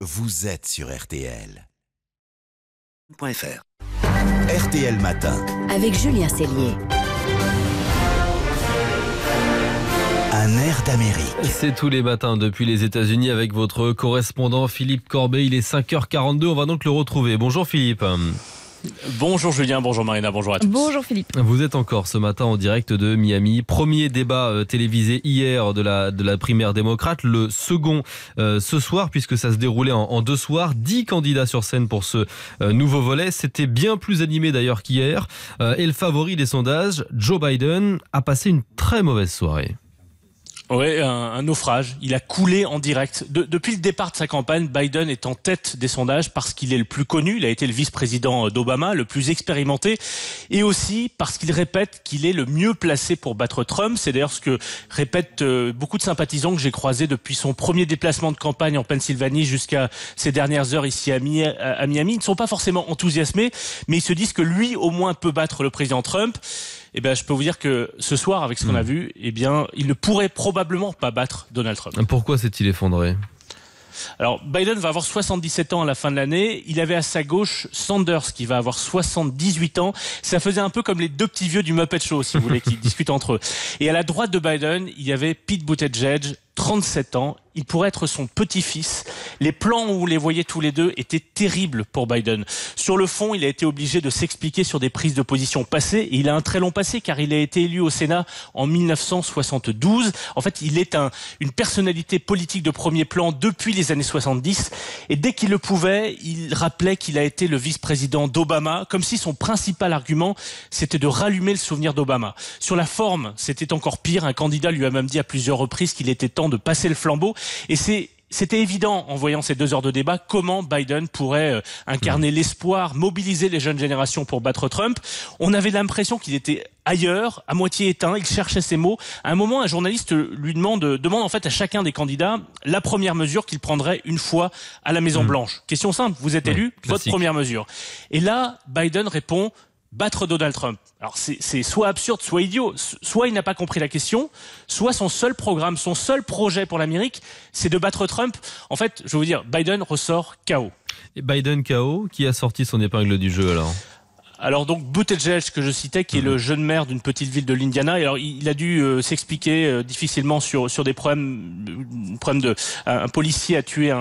vous êtes sur RTL. .fr. RTL Matin. Avec Julien Cellier. Un air d'Amérique. C'est tous les matins depuis les États-Unis avec votre correspondant Philippe Corbet. Il est 5h42, on va donc le retrouver. Bonjour Philippe. Bonjour Julien, bonjour Marina, bonjour à tous. Bonjour Philippe. Vous êtes encore ce matin en direct de Miami. Premier débat télévisé hier de la primaire démocrate. Le second ce soir, puisque ça se déroulait en deux soirs. 10 candidats sur scène pour ce nouveau volet. C'était bien plus animé d'ailleurs qu'hier. Et le favori des sondages, Joe Biden, a passé une très mauvaise soirée. Oui, un naufrage. Il a coulé en direct. Depuis le départ de sa campagne, Biden est en tête des sondages parce qu'il est le plus connu. Il a été le vice-président d'Obama, le plus expérimenté. Et aussi parce qu'il répète qu'il est le mieux placé pour battre Trump. C'est d'ailleurs ce que répètent beaucoup de sympathisants que j'ai croisés depuis son premier déplacement de campagne en Pennsylvanie jusqu'à ces dernières heures ici à Miami. Ils ne sont pas forcément enthousiasmés, mais ils se disent que lui, au moins, peut battre le président Trump. Eh bien, je peux vous dire que ce soir, avec ce qu'on a vu, eh bien, il ne pourrait probablement pas battre Donald Trump. Pourquoi s'est-il effondré ? Alors, Biden va avoir 77 ans à la fin de l'année. Il avait à sa gauche Sanders, qui va avoir 78 ans. Ça faisait un peu comme les deux petits vieux du Muppet Show, si vous voulez, qui discutent entre eux. Et à la droite de Biden, il y avait Pete Buttigieg, 37 ans. Il pourrait être son petit-fils. Les plans où vous les voyez tous les deux étaient terribles pour Biden. Sur le fond, il a été obligé de s'expliquer sur des prises de position passées. Et il a un très long passé car il a été élu au Sénat en 1972. En fait, il est une personnalité politique de premier plan depuis les années 70. Et dès qu'il le pouvait, il rappelait qu'il a été le vice-président d'Obama, comme si son principal argument, c'était de rallumer le souvenir d'Obama. Sur la forme, c'était encore pire. Un candidat lui a même dit à plusieurs reprises qu'il était temps de passer le flambeau. Et c'était évident en voyant ces 2 heures de débat comment Biden pourrait incarner l'espoir, mobiliser les jeunes générations pour battre Trump. On avait l'impression qu'il était ailleurs, à moitié éteint, il cherchait ses mots. À un moment, un journaliste lui demande en fait à chacun des candidats la première mesure qu'il prendrait une fois à la Maison Blanche. Question simple, vous êtes élu, votre première mesure. Et là, Biden répond: battre Donald Trump. Alors c'est soit absurde, soit idiot. Soit il n'a pas compris la question, soit son seul programme, son seul projet pour l'Amérique, c'est de battre Trump. En fait, je vais vous dire, Biden ressort KO. Et Biden KO, qui a sorti son épingle du jeu alors ? Alors donc Buttigieg que je citais, qui est le jeune maire d'une petite ville de l'Indiana. Et alors il a dû s'expliquer difficilement sur des problèmes de un policier a tué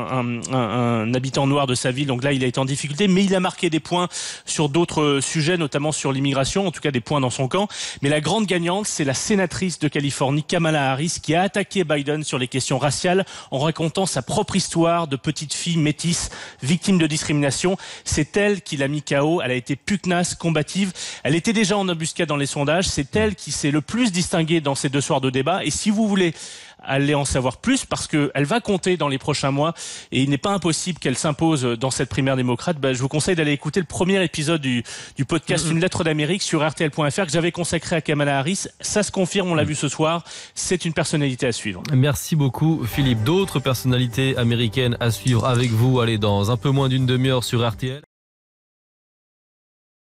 un habitant noir de sa ville. Donc là il a été en difficulté, mais il a marqué des points sur d'autres sujets, notamment sur l'immigration, en tout cas des points dans son camp. Mais la grande gagnante, c'est la sénatrice de Californie, Kamala Harris, qui a attaqué Biden sur les questions raciales en racontant sa propre histoire de petite fille métisse victime de discrimination. C'est elle qui l'a mis KO. Elle a été pugnace, combative. Elle était déjà en embuscade dans les sondages. C'est elle qui s'est le plus distinguée dans ces 2 soirs de débat. Et si vous voulez aller en savoir plus, parce qu'elle va compter dans les prochains mois, et il n'est pas impossible qu'elle s'impose dans cette primaire démocrate, je vous conseille d'aller écouter le premier épisode du podcast Une lettre d'Amérique sur RTL.fr que j'avais consacré à Kamala Harris. Ça se confirme, on l'a vu ce soir. C'est une personnalité à suivre. Merci beaucoup Philippe. D'autres personnalités américaines à suivre avec vous, allez, dans un peu moins d'une demi-heure sur RTL.